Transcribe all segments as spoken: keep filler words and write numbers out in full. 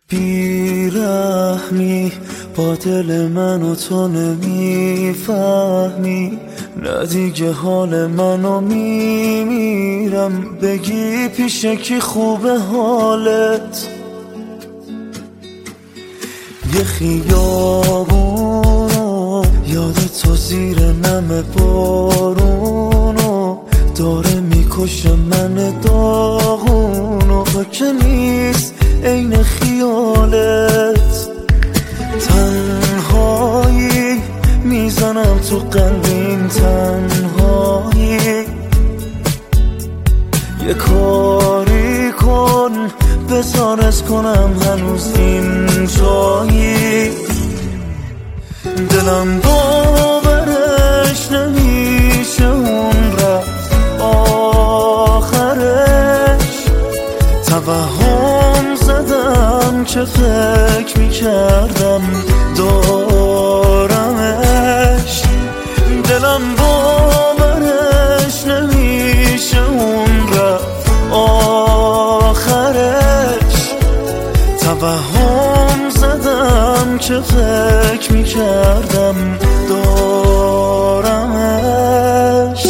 بیرحمی با دل من و تو نمیفهمی، نه دیگه حال منو میمیرم. بگی پیش کی خوبه حالت، یه خیابونو یاد تو زیر نم بارونو داره میکشه من داغونو. تو که نیست عین خیالت، تنهایی میزنم تو قلبیم، تنهایی یه کاری کن بزارت کنم هنوز این جایی. دلم باورش نمیشه اون رفت آخرش، توهم زدم که فکر میکردم دارمش. دلم باورش نمیشه اون رفت آخرش، توهم زدم که فکر میکردم دارمش.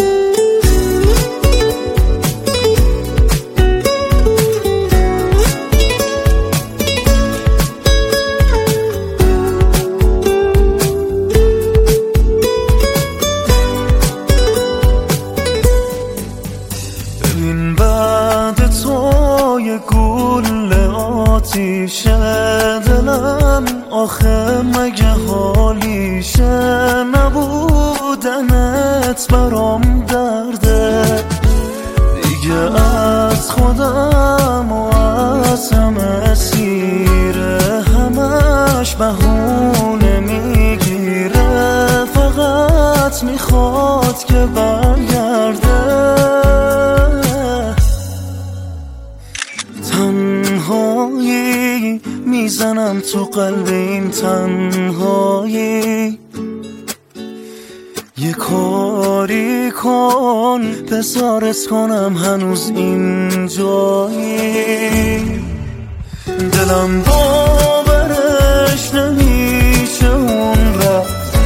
ببین بعد تو یه گوله آتیشه دلم، آخه مگه حالیشه نبودنت برام درده. دیگه از خودم و از همه سیره، همش بهونه میگیره، فقط میخواد که برگرده. تنهایی میزنم تو قلبیم، تنهایی یه کاری کن بزارت کنم هنوز این جایی. دلم باورش نمیشه اون رفت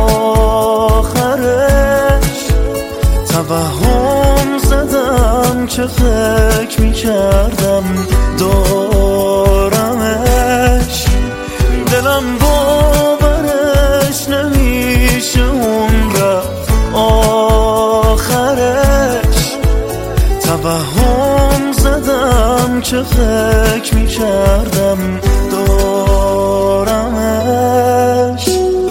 آخرش، توهم زدم که فکر میکردم دارمش. دلم باورش نمیشه اون رفت آخرش، توهم زدم که فکر میکردم دارمش.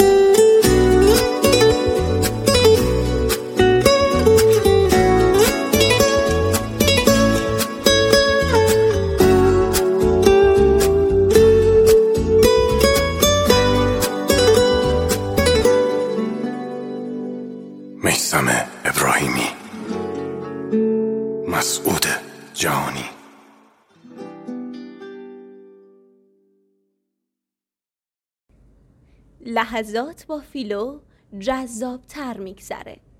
میثم ابراهیمی، مسعود جهانی. لحظات با فیلو جذاب تر میگذره.